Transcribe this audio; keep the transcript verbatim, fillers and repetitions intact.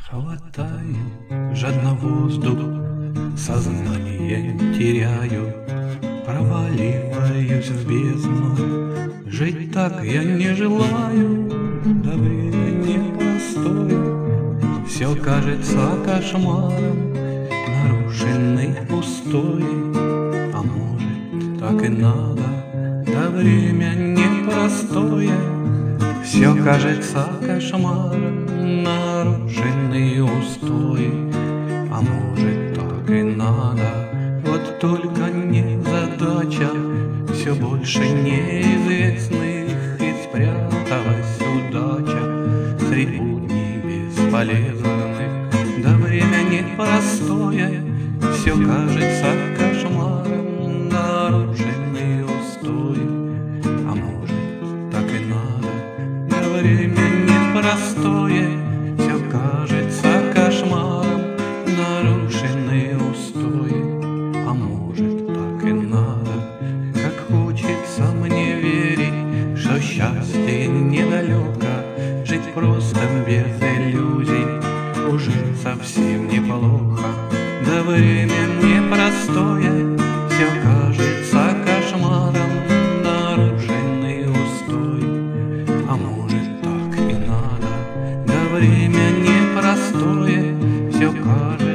Хватаю жадно воздух, сознание теряю, проваливаюсь в бездну. Жить так я не желаю, да время непростое. Все кажется кошмаром, нарушенный устои. А может, так и надо, да время непростое. Все кажется кошмаром, нарушенные устои. А может, так и надо, вот только не задача. Все больше неизвестных, и спряталась удача средь будней бесполезных. Да время непростое, все кажется кошмаром, нарушенные устои. А может, так и надо, да время непростое, все кажется кошмаром, нарушенные устои. А может, так и надо, как хочется мне верить, что счастье недалеко, жить просто без иллюзий уже совсем неплохо. Да время непростое, все кажется кошмаром, нарушенные устои. А может, так и надо, да время непростое, все кажется